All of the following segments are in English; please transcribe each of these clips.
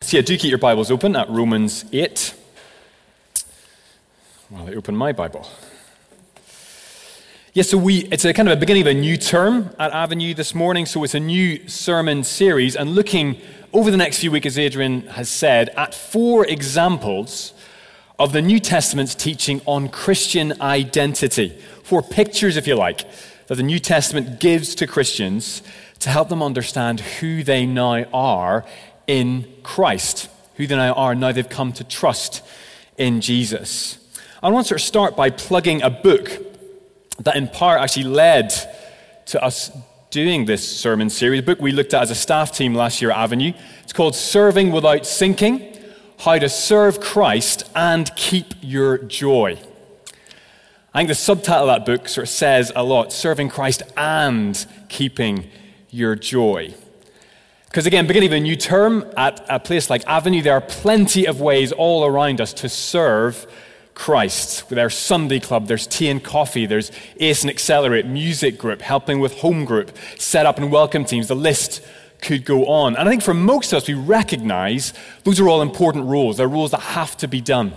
So yeah, do keep your Bibles open at Romans 8. Well, I open my Bible. Yeah, so it's a kind of a beginning of a new term at Avenue this morning. So it's a new sermon series and looking over the next few weeks, as Adrian has said, at 4 examples of the New Testament's teaching on Christian identity. 4 pictures, if you like, that the New Testament gives to Christians to help them understand who they now are in Christ, who they now are now they've come to trust in Jesus. I want to sort of start by plugging a book that in part actually led to us doing this sermon series, a book we looked at as a staff team last year at Avenue. It's called Serving Without Sinking: How to Serve Christ and Keep Your Joy. I think the subtitle of that book sort of says a lot: serving Christ and keeping your joy. Because again, beginning of a new term at a place like Avenue, there are plenty of ways all around us to serve Christ. There's Sunday Club, there's tea and coffee, there's Ace and Accelerate, music group, helping with home group, set up and welcome teams. The list could go on. And I think for most of us, we recognize those are all important roles. They're roles that have to be done.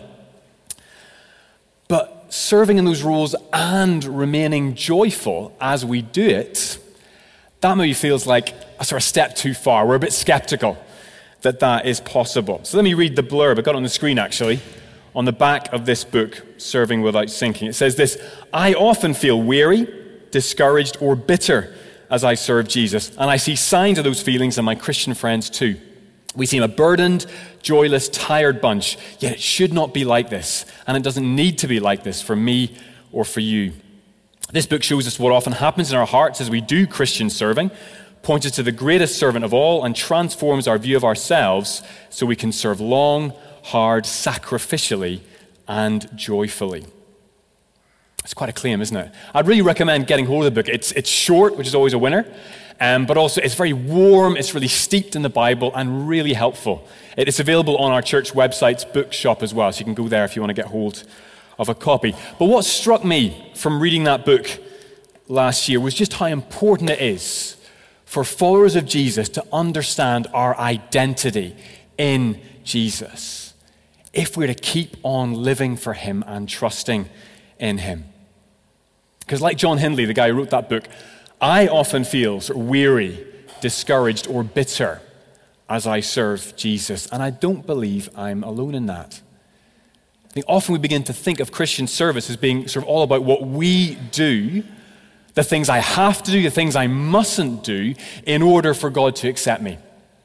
But serving in those roles and remaining joyful as we do it, that maybe feels like a sort of step too far. We're a bit skeptical that that is possible. So let me read the blurb. I got it on the screen, actually, on the back of this book, Serving Without Sinking. It says this: I often feel weary, discouraged, or bitter as I serve Jesus, and I see signs of those feelings in my Christian friends too. We seem a burdened, joyless, tired bunch, yet it should not be like this, and it doesn't need to be like this for me or for you. This book shows us what often happens in our hearts as we do Christian serving, points us to the greatest servant of all, and transforms our view of ourselves so we can serve long, hard, sacrificially, and joyfully. It's quite a claim, isn't it? I'd really recommend getting hold of the book. It's short, which is always a winner, but also it's very warm, it's really steeped in the Bible, and really helpful. It's available on our church website's bookshop as well, so you can go there if you want to get hold of a copy. But what struck me from reading that book last year was just how important it is for followers of Jesus to understand our identity in Jesus, if we're to keep on living for him and trusting in him. Because like John Hindley, the guy who wrote that book, I often feel sort of weary, discouraged, or bitter as I serve Jesus. And I don't believe I'm alone in that. I think often we begin to think of Christian service as being sort of all about what we do, the things I have to do, the things I mustn't do in order for God to accept me.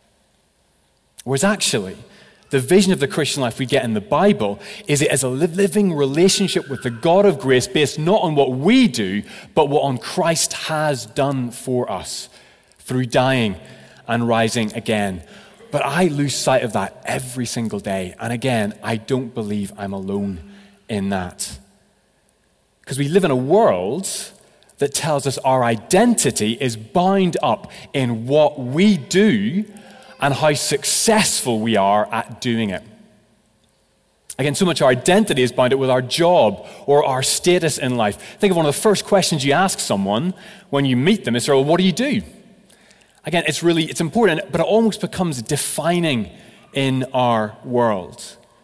Whereas actually, the vision of the Christian life we get in the Bible is it as a living relationship with the God of grace based not on what we do, but what on Christ has done for us through dying and rising again. But I lose sight of that every single day. And again, I don't believe I'm alone in that. Because we live in a world that tells us our identity is bound up in what we do and how successful we are at doing it. Again, so much our identity is bound up with our job or our status in life. Think of one of the first questions you ask someone when you meet them is, well, what do you do? Again, it's important, but it almost becomes defining in our world.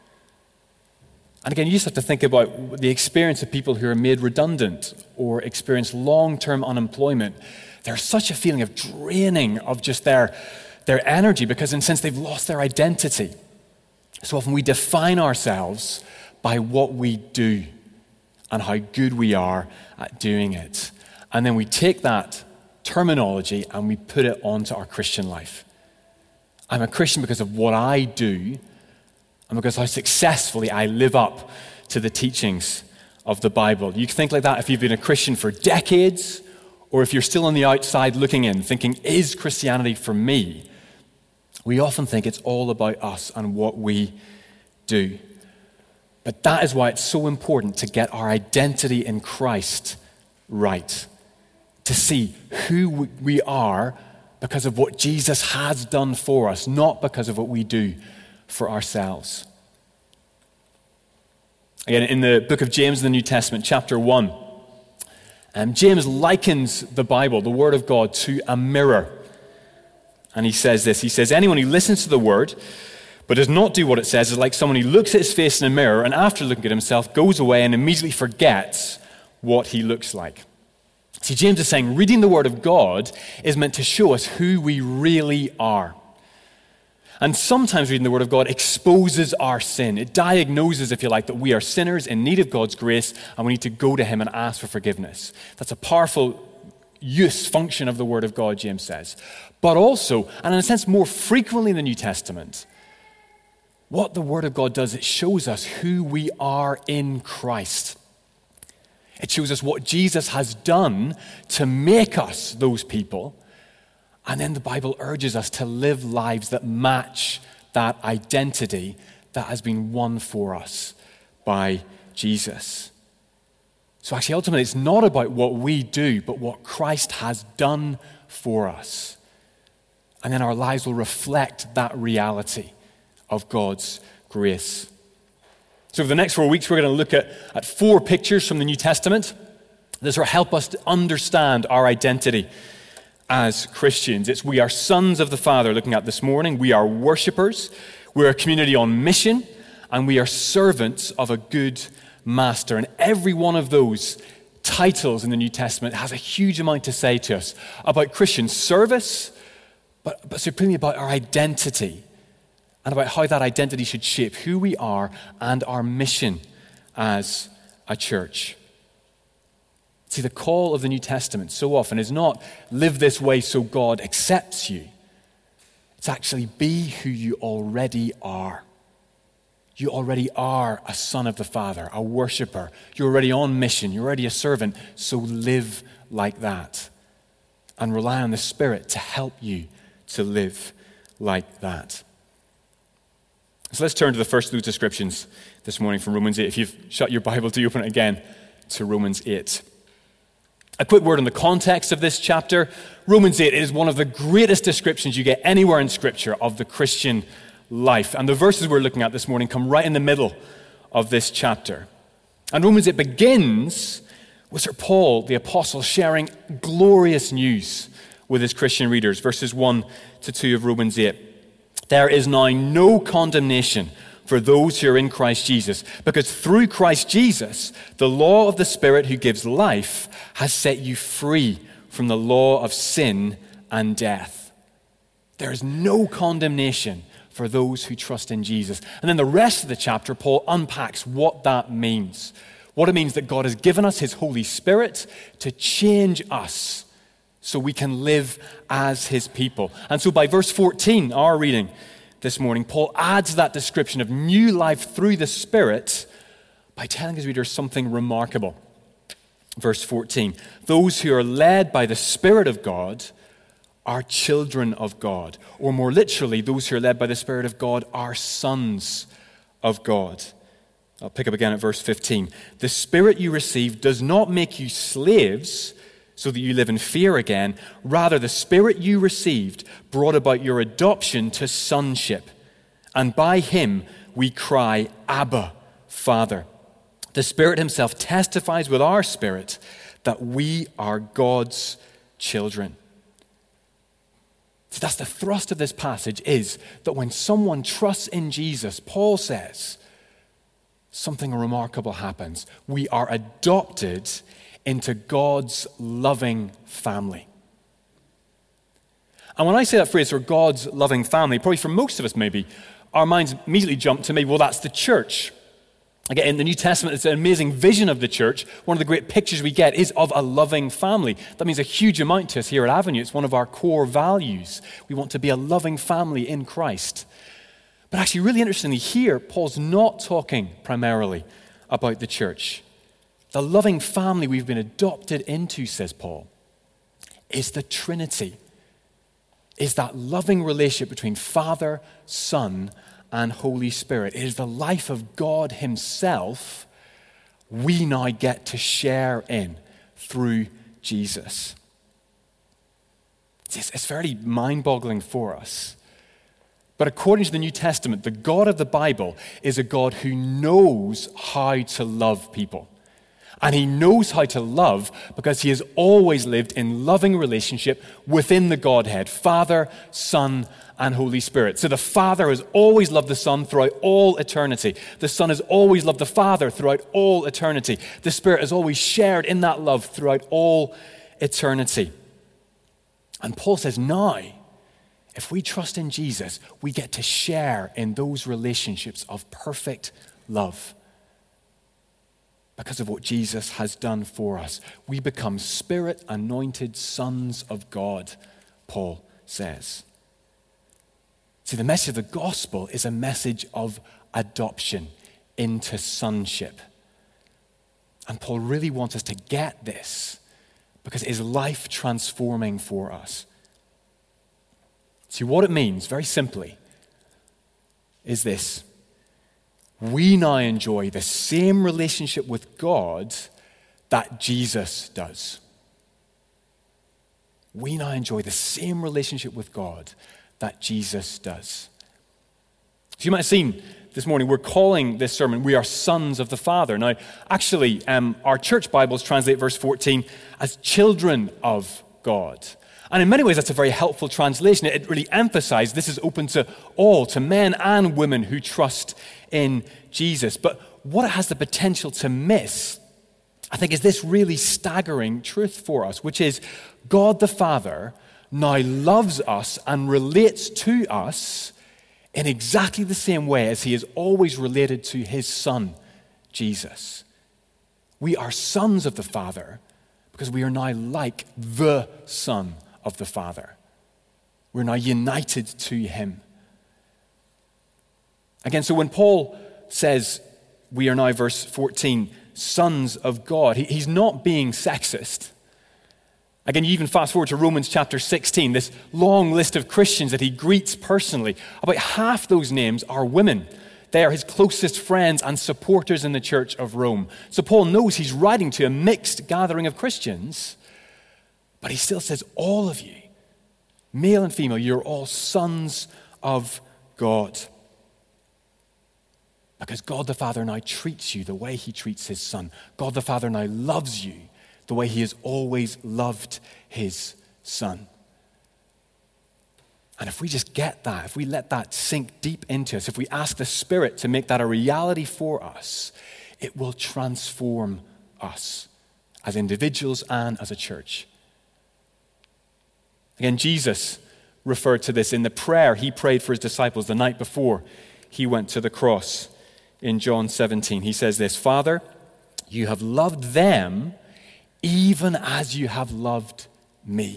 And again, you just have to think about the experience of people who are made redundant or experience long-term unemployment. There's such a feeling of draining of just their energy because in a sense they've lost their identity. So often we define ourselves by what we do and how good we are at doing it. And then we take that terminology and we put it onto our Christian life. I'm a Christian because of what I do and because how successfully I live up to the teachings of the Bible. You can think like that if you've been a Christian for decades or if you're still on the outside looking in, thinking, is Christianity for me? We often think it's all about us and what we do. But that is why it's so important to get our identity in Christ right. To see who we are because of what Jesus has done for us, not because of what we do for ourselves. Again, in the book of James in the New Testament, chapter 1, James likens the Bible, the Word of God, to a mirror. And he says this, he says, anyone who listens to the Word but does not do what it says is like someone who looks at his face in a mirror and after looking at himself goes away and immediately forgets what he looks like. See, James is saying reading the Word of God is meant to show us who we really are. And sometimes reading the Word of God exposes our sin. It diagnoses, if you like, that we are sinners in need of God's grace and we need to go to Him and ask for forgiveness. That's a powerful function of the Word of God, James says. But also, and in a sense more frequently in the New Testament, what the Word of God does, it shows us who we are in Christ. It shows us what Jesus has done to make us those people. And then the Bible urges us to live lives that match that identity that has been won for us by Jesus. So actually, ultimately, it's not about what we do, but what Christ has done for us. And then our lives will reflect that reality of God's grace. So for the next 4 weeks, we're going to look at 4 pictures from the New Testament that will help us to understand our identity as Christians. It's we are sons of the Father, looking at this morning. We are worshipers. We're a community on mission. And we are servants of a good master. And every one of those titles in the New Testament has a huge amount to say to us about Christian service, but supremely about our identity and about how that identity should shape who we are and our mission as a church. See, the call of the New Testament so often is not live this way so God accepts you. It's actually be who you already are. You already are a son of the Father, a worshiper. You're already on mission. You're already a servant. So live like that and rely on the Spirit to help you to live like that. So let's turn to the first of those descriptions this morning from Romans 8. If you've shut your Bible, do open it again to Romans 8. A quick word on the context of this chapter. Romans 8 is one of the greatest descriptions you get anywhere in Scripture of the Christian life. And the verses we're looking at this morning come right in the middle of this chapter. And Romans 8 begins with Sir Paul, the apostle, sharing glorious news with his Christian readers. Verses 1 to 2 of Romans 8. There is now no condemnation for those who are in Christ Jesus, because through Christ Jesus, the law of the Spirit who gives life has set you free from the law of sin and death. There is no condemnation for those who trust in Jesus. And then the rest of the chapter, Paul unpacks what that means. What it means that God has given us His Holy Spirit to change us so we can live as His people. And so by verse 14, our reading this morning, Paul adds that description of new life through the Spirit by telling his readers something remarkable. Verse 14, those who are led by the Spirit of God are children of God. Or more literally, those who are led by the Spirit of God are sons of God. I'll pick up again at verse 15. The Spirit you received does not make you slaves so that you live in fear again. Rather, the Spirit you received brought about your adoption to sonship. And by Him we cry, Abba, Father. The Spirit Himself testifies with our spirit that we are God's children. So that's the thrust of this passage, is that when someone trusts in Jesus, Paul says, something remarkable happens. We are adopted into God's loving family. And when I say that phrase, or God's loving family, probably for most of us maybe, our minds immediately jump to maybe, well, that's the church. Again, in the New Testament, it's an amazing vision of the church. One of the great pictures we get is of a loving family. That means a huge amount to us here at Avenue. It's one of our core values. We want to be a loving family in Christ. But actually, really interestingly, here, Paul's not talking primarily about the church. The loving family we've been adopted into, says Paul, is the Trinity. Is that loving relationship between Father, Son, and Holy Spirit. It is the life of God Himself we now get to share in through Jesus. It's fairly mind-boggling for us. But according to the New Testament, the God of the Bible is a God who knows how to love people. And he knows how to love because he has always lived in loving relationship within the Godhead, Father, Son, and Holy Spirit. So the Father has always loved the Son throughout all eternity. The Son has always loved the Father throughout all eternity. The Spirit has always shared in that love throughout all eternity. And Paul says, now, if we trust in Jesus, we get to share in those relationships of perfect love. Because of what Jesus has done for us, we become Spirit-anointed sons of God, Paul says. See, the message of the gospel is a message of adoption into sonship. And Paul really wants us to get this because it is life transforming for us. See, what it means, very simply, is this. We now enjoy the same relationship with God that Jesus does. We now enjoy the same relationship with God that Jesus does. So you might have seen this morning, we're calling this sermon, We Are Sons of the Father. Now, actually, our church Bibles translate verse 14 as children of God. And in many ways, that's a very helpful translation. It really emphasizes this is open to all, to men and women who trust in Jesus. But what it has the potential to miss, I think, is this really staggering truth for us, which is God the Father now loves us and relates to us in exactly the same way as he has always related to his Son, Jesus. We are sons of the Father because we are now like the Son of the Father. We're now united to him. Again, so when Paul says we are now, verse 14, sons of God, he's not being sexist. Again, you even fast forward to Romans chapter 16, this long list of Christians that he greets personally. About half those names are women. They are his closest friends and supporters in the church of Rome. So Paul knows he's writing to a mixed gathering of Christians, but he still says, all of you, male and female, you're all sons of God. Because God the Father now treats you the way he treats his Son. God the Father now loves you the way he has always loved his Son. And if we just get that, if we let that sink deep into us, if we ask the Spirit to make that a reality for us, it will transform us as individuals and as a church. Again, Jesus referred to this in the prayer he prayed for his disciples the night before he went to the cross in John 17. He says this, Father, you have loved them even as you have loved me.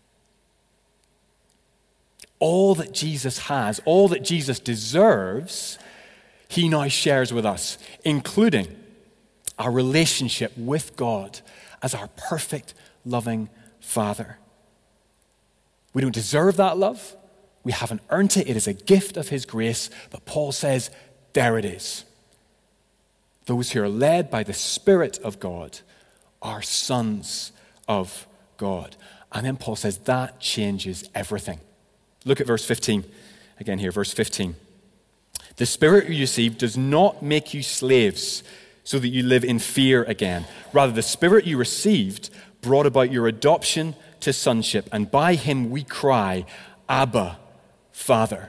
All that Jesus has, all that Jesus deserves, he now shares with us, including our relationship with God as our perfect, loving Father. We don't deserve that love. We haven't earned it. It is a gift of his grace. But Paul says, there it is. Those who are led by the Spirit of God are sons of God. And then Paul says that changes everything. Look at verse 15 again here, verse 15. The Spirit you received does not make you slaves so that you live in fear again. Rather, the Spirit you received brought about your adoption to sonship, and by him we cry, Abba, Father.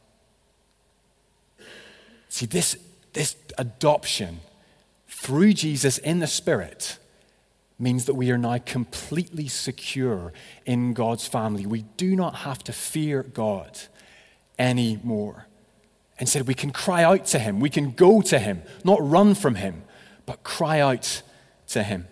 See, this adoption through Jesus in the Spirit means that we are now completely secure in God's family. We do not have to fear God anymore. Instead, we can cry out to him. We can go to him, not run from him, but cry out to him.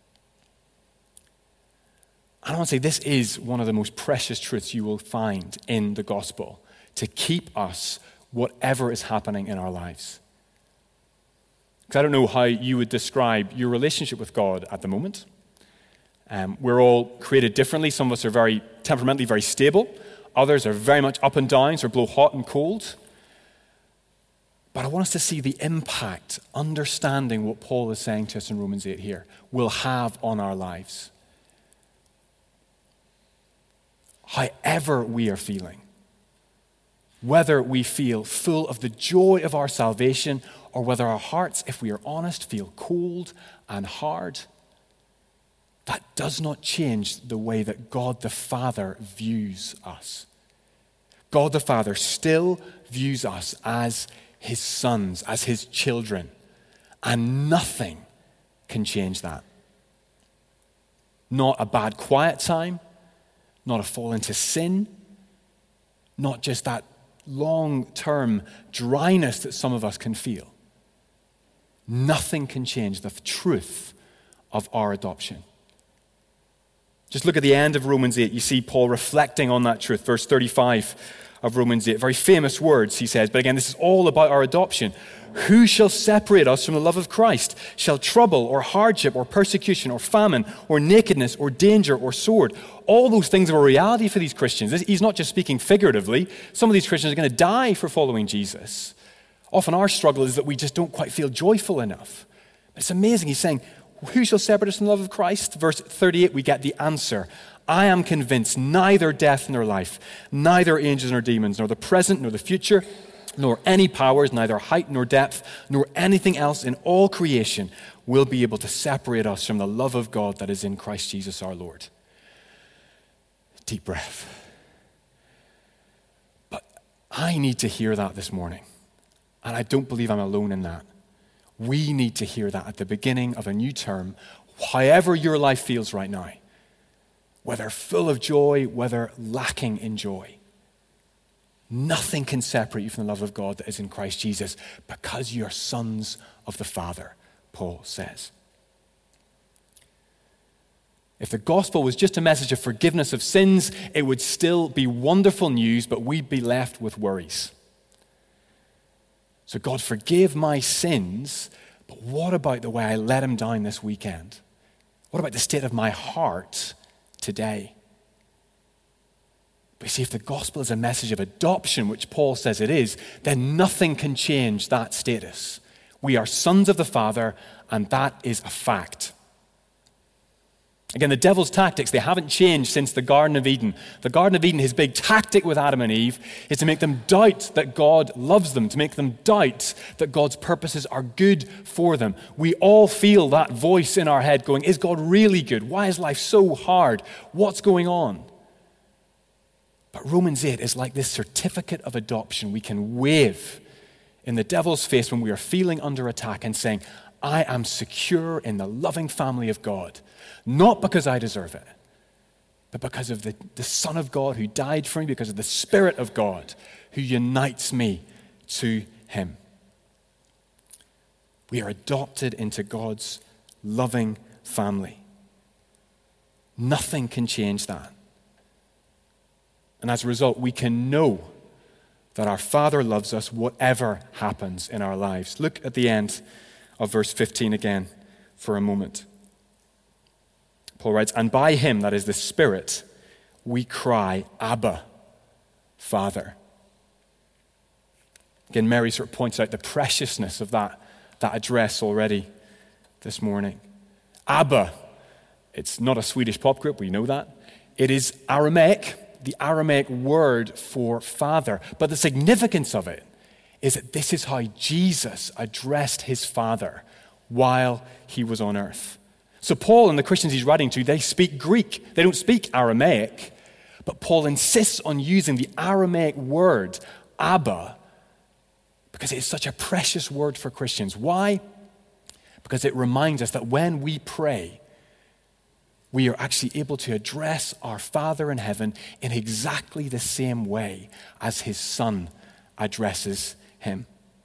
And I want to say this is one of the most precious truths you will find in the gospel to keep us whatever is happening in our lives. Because I don't know how you would describe your relationship with God at the moment. We're all created differently. Some of us are very temperamentally very stable. Others are very much up and down, so blow hot and cold. But I want us to see the impact, understanding what Paul is saying to us in Romans 8 here, will have on our lives. However we are feeling, Whether we feel full of the joy of our salvation or whether our hearts, if we are honest, feel cold and hard, that does not change the way that God the Father views us. God the Father still views us as his sons, as his children, and nothing can change that. Not a bad quiet time, not a fall into sin, not just that long-term dryness that some of us can feel. Nothing can change the truth of our adoption. Just look at the end of Romans 8. You see Paul reflecting on that truth. Verse 35 of Romans 8. Very famous words, he says. But again, this is all about our adoption. Who shall separate us from the love of Christ? Shall trouble or hardship or persecution or famine or nakedness or danger or sword? All those things are a reality for these Christians. He's not just speaking figuratively. Some of these Christians are going to die for following Jesus. Often our struggle is that we just don't quite feel joyful enough. It's amazing. He's saying, who shall separate us from the love of Christ? Verse 38, we get the answer. I am convinced neither death nor life, neither angels nor demons, nor the present nor the future, nor any powers, neither height nor depth, nor anything else in all creation will be able to separate us from the love of God that is in Christ Jesus our Lord. Deep breath. But I need to hear that this morning. And I don't believe I'm alone in that. We need to hear that at the beginning of a new term, however your life feels right now, whether full of joy, whether lacking in joy. Nothing can separate you from the love of God that is in Christ Jesus because you are sons of the Father, Paul says. If the gospel was just a message of forgiveness of sins, it would still be wonderful news, but we'd be left with worries. So God forgave my sins, but what about the way I let him down this weekend? What about the state of my heart today? But you see, if the gospel is a message of adoption, which Paul says it is, then nothing can change that status. We are sons of the Father, and that is a fact. Again, the devil's tactics, they haven't changed since the Garden of Eden. The Garden of Eden, his big tactic with Adam and Eve is to make them doubt that God loves them, to make them doubt that God's purposes are good for them. We all feel that voice in our head going, is God really good? Why is life so hard? What's going on? But Romans 8 is like this certificate of adoption we can wave in the devil's face when we are feeling under attack and saying, I am secure in the loving family of God. Not because I deserve it, but because of the Son of God who died for me, because of the Spirit of God who unites me to him. We are adopted into God's loving family. Nothing can change that. And as a result, we can know that our Father loves us whatever happens in our lives. Look at the end of verse 15 again for a moment. Paul writes, and by him, that is the Spirit, we cry, Abba, Father. Again, Mary sort of points out the preciousness of that address already this morning. Abba, it's not a Swedish pop group, we know that. It is Aramaic, the Aramaic word for father. But the significance of it is that this is how Jesus addressed his Father while he was on earth. So Paul and the Christians he's writing to, they speak Greek. They don't speak Aramaic. But Paul insists on using the Aramaic word, Abba, because it is such a precious word for Christians. Why? Because it reminds us that when we pray, we are actually able to address our Father in heaven in exactly the same way as his Son addresses him.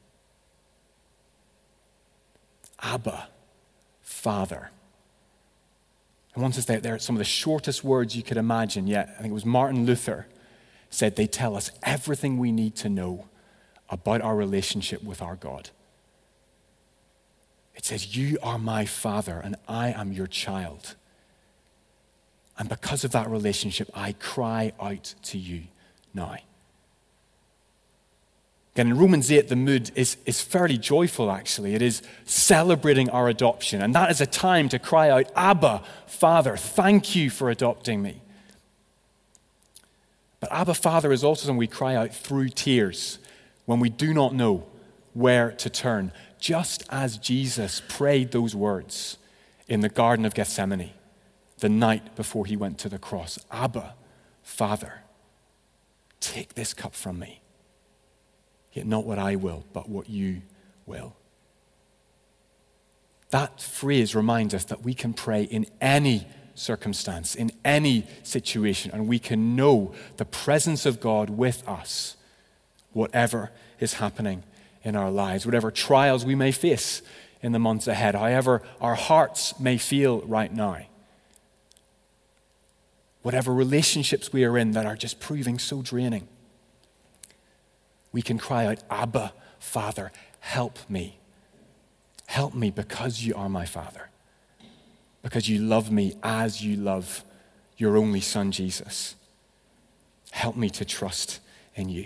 Abba, Father. And once it's out there, it's some of the shortest words you could imagine yet. I think it was Martin Luther said they tell us everything we need to know about our relationship with our God. It says, you are my Father and I am your child. And because of that relationship, I cry out to you now. Again, in Romans 8, the mood is fairly joyful, actually. It is celebrating our adoption. And that is a time to cry out, Abba, Father, thank you for adopting me. But Abba Father is also something we cry out through tears when we do not know where to turn, just as Jesus prayed those words in the Garden of Gethsemane the night before he went to the cross. Abba, Father, take this cup from me, yet not what I will, but what you will. That phrase reminds us that we can pray in any circumstance, in any situation, and we can know the presence of God with us, whatever is happening in our lives, whatever trials we may face in the months ahead, however our hearts may feel right now, whatever relationships we are in that are just proving so draining. We can cry out, Abba, Father, help me. Help me because you are my Father. Because you love me as you love your only Son, Jesus. Help me to trust in you.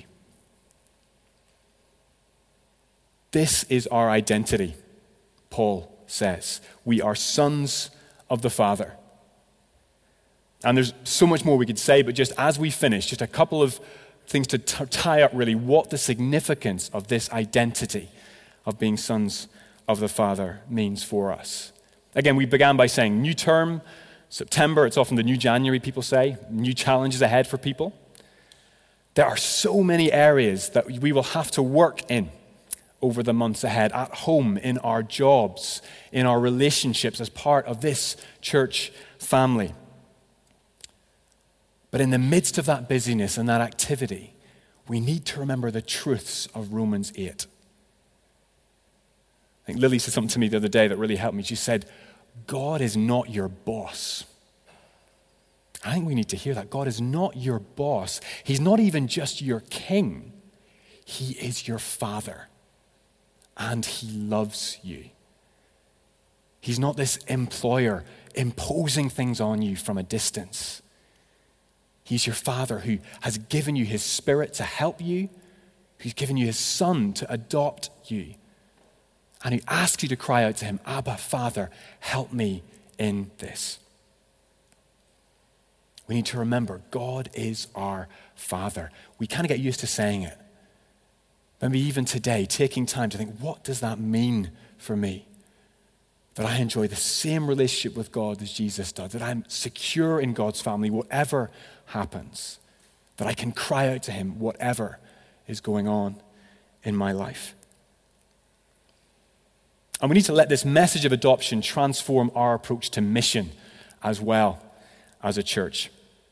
This is our identity, Paul says. We are sons of the Father. And there's so much more we could say, but just as we finish, just a couple of things to tie up really what the significance of this identity of being sons of the Father means for us. Again, we began by saying new term, September, it's often the new January, people say, new challenges ahead for people. There are so many areas that we will have to work in over the months ahead, at home, in our jobs, in our relationships as part of this church family. But in the midst of that busyness and that activity, we need to remember the truths of Romans 8. I think Lily said something to me the other day that really helped me. She said, God is not your boss. I think we need to hear that. God is not your boss. He's not even just your king. He is your Father. And he loves you. He's not this employer imposing things on you from a distance. He's your Father who has given you his Spirit to help you, who's given you his Son to adopt you, and who asks you to cry out to him, Abba, Father, help me in this. We need to remember God is our Father. We kind of get used to saying it. Maybe even today, taking time to think, what does that mean for me? That I enjoy the same relationship with God as Jesus does, that I'm secure in God's family, whatever happens, that I can cry out to him, whatever is going on in my life. And we need to let this message of adoption transform our approach to mission as well as a church.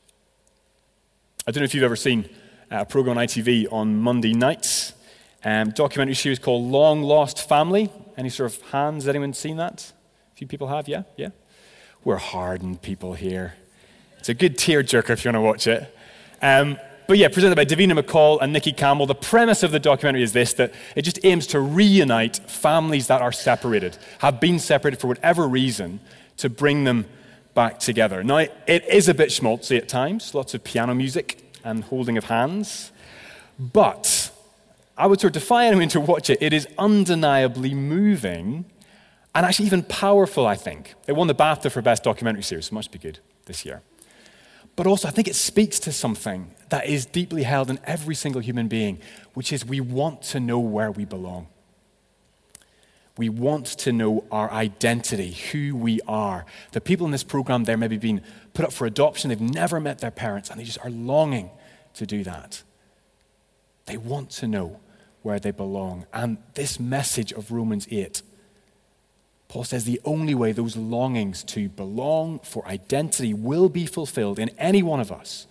I don't know if you've ever seen a program on ITV on Monday nights, documentary series called Long Lost Family. Any sort of hands? Anyone seen that? A few people have, yeah? We're hardened people here. It's a good tearjerker if you want to watch it. But yeah, presented by Davina McCall and Nikki Campbell. The premise of the documentary is this, that it just aims to reunite families that are separated, have been separated for whatever reason, to bring them back together. Now, it is a bit schmaltzy at times, lots of piano music and holding of hands, but I would sort of defy anyone to watch it. It is undeniably moving and actually even powerful, I think. It won the BAFTA for Best Documentary Series, so it must be good this year. But also, I think it speaks to something that is deeply held in every single human being, which is we want to know where we belong. We want to know our identity, who we are. The people in this program, they're maybe being put up for adoption. They've never met their parents, and they just are longing to do that. They want to know where they belong. And this message of Romans 8, Paul says the only way those longings to belong, for identity, will be fulfilled in any one of us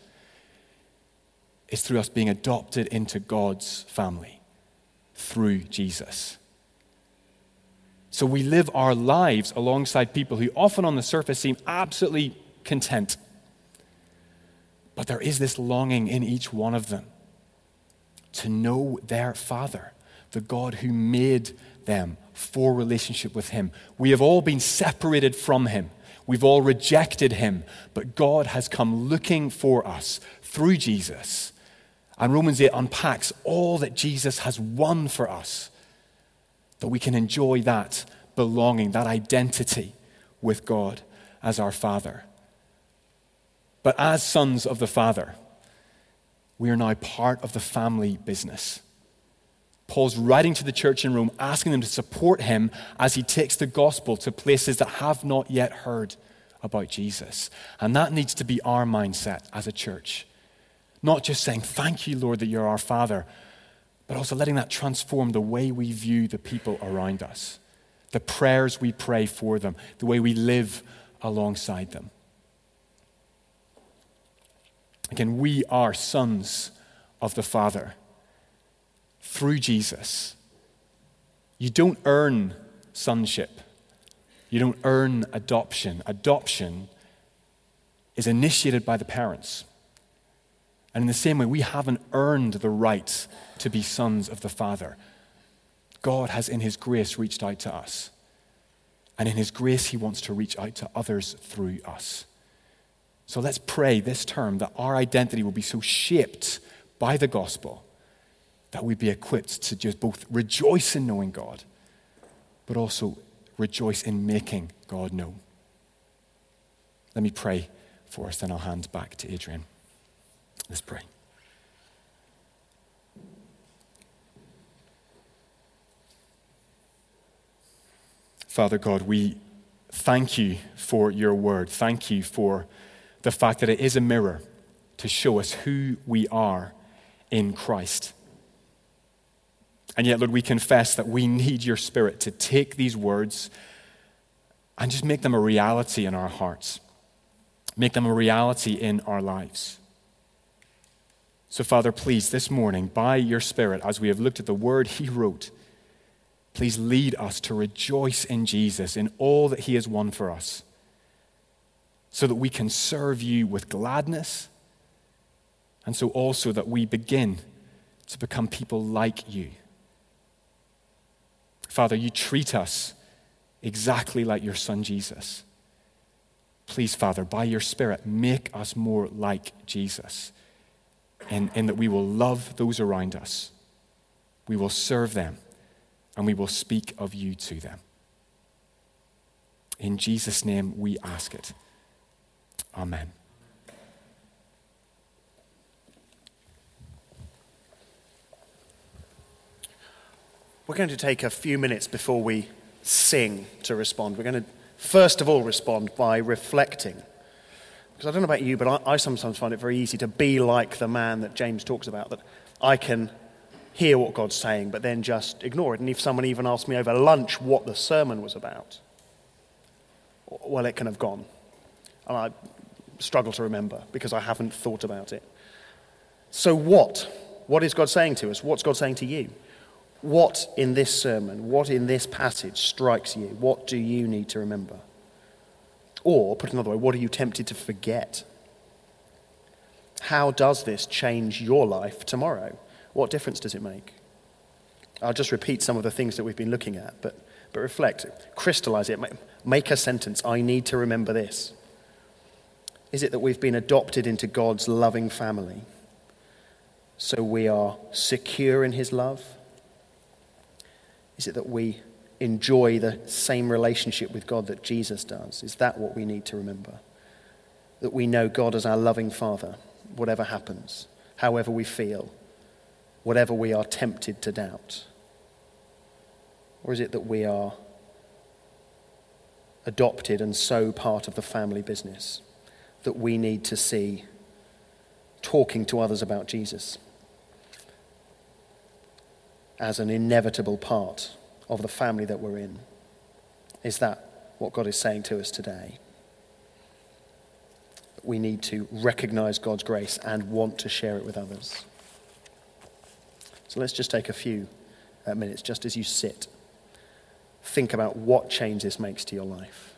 is through us being adopted into God's family through Jesus. So we live our lives alongside people who often on the surface seem absolutely content. But there is this longing in each one of them to know their Father, the God who made them for relationship with him. We have all been separated from him. We've all rejected him, but God has come looking for us through Jesus. And Romans 8 unpacks all that Jesus has won for us, that we can enjoy that belonging, that identity with God as our Father. But as sons of the Father, We are now part of the family business. Paul's writing to the church in Rome, asking them to support him as he takes the gospel to places that have not yet heard about Jesus. And that needs to be our mindset as a church. Not just saying, thank you, Lord, that you're our Father, but also letting that transform the way we view the people around us, the prayers we pray for them, the way we live alongside them. Again, we are sons of the Father through Jesus. You don't earn sonship. You don't earn adoption. Adoption is initiated by the parents. And in the same way, we haven't earned the right to be sons of the Father. God has, in his grace, reached out to us. And in his grace, he wants to reach out to others through us. So let's pray this term that our identity will be so shaped by the gospel that we'd be equipped to just both rejoice in knowing God, but also rejoice in making God known. Let me pray for us, then I'll hand back to Adrian. Let's pray. Father God, we thank you for your word. Thank you for the fact that it is a mirror to show us who we are in Christ. And yet, Lord, we confess that we need your Spirit to take these words and just make them a reality in our hearts. Make them a reality in our lives. So, Father, please, this morning, by your Spirit, as we have looked at the word he wrote, please lead us to rejoice in Jesus, in all that he has won for us, so that we can serve you with gladness, and so also that we begin to become people like you. Father, you treat us exactly like your Son Jesus. Please, Father, by your Spirit, make us more like Jesus, in that we will love those around us, we will serve them, and we will speak of you to them. In Jesus' name we ask it. Amen. We're going to take a few minutes before we sing to respond. We're going to first of all respond by reflecting. Because I don't know about you, but I sometimes find it very easy to be like the man that James talks about, that I can hear what God's saying, but then just ignore it. And if someone even asked me over lunch what the sermon was about, well, it can have gone. And I struggle to remember because I haven't thought about it. So what? What is God saying to us? What's God saying to you? What in this sermon, what in this passage strikes you? What do you need to remember? Or, put another way, what are you tempted to forget? How does this change your life tomorrow? What difference does it make? I'll just repeat some of the things that we've been looking at, but reflect, crystallize it, make a sentence. I need to remember this. Is it that we've been adopted into God's loving family, so we are secure in his love? Is it that we enjoy the same relationship with God that Jesus does? Is that what we need to remember? That we know God as our loving Father, whatever happens, however we feel, whatever we are tempted to doubt? Or is it that we are adopted and so part of the family business that we need to see talking to others about Jesus as an inevitable part of the family that we're in? Is that what God is saying to us today? We need to recognize God's grace and want to share it with others. So let's just take a few minutes just as you sit. Think about what change this makes to your life.